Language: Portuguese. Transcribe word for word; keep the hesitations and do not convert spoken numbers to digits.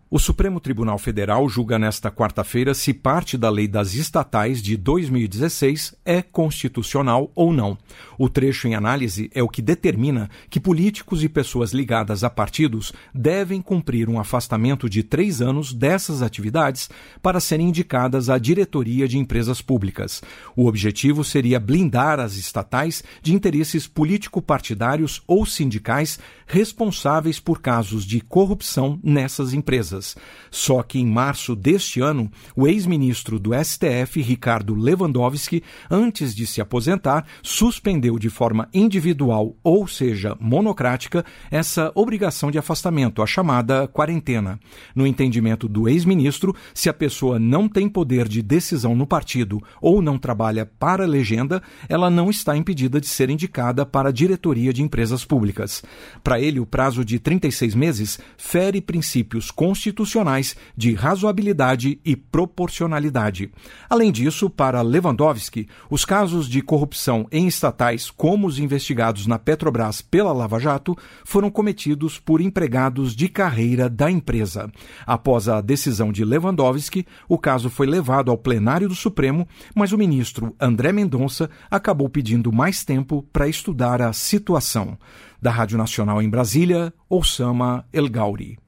O Supremo Tribunal Federal julga nesta quarta-feira se parte da lei das estatais de dois mil e dezesseis é constitucional ou não. O trecho em análise é o que determina que políticos e pessoas ligadas a partidos devem cumprir um afastamento de três anos dessas atividades para serem indicadas à diretoria de empresas públicas. O objetivo seria blindar as estatais de interesses político-partidários ou sindicais responsáveis por casos de corrupção nessas empresas. Só que em março deste ano, o ex-ministro do S T F, Ricardo Lewandowski, antes de se aposentar, suspendeu de forma individual, ou seja, monocrática, essa obrigação de afastamento, a chamada quarentena. No entendimento do ex-ministro, se a pessoa não tem poder de decisão no partido ou não trabalha para a legenda, ela não está impedida de ser indicada para a diretoria de empresas públicas. Para ele, o prazo de trinta e seis meses fere princípios constitucionais de razoabilidade e proporcionalidade. Além disso, para Lewandowski, os casos de corrupção em estatais, como os investigados na Petrobras pela Lava Jato, foram cometidos por empregados de carreira da empresa. Após a decisão de Lewandowski, o caso foi levado ao plenário do Supremo, mas o ministro André Mendonça acabou pedindo mais tempo para estudar a situação. Da Rádio Nacional em Brasília, Oussama El Gauri.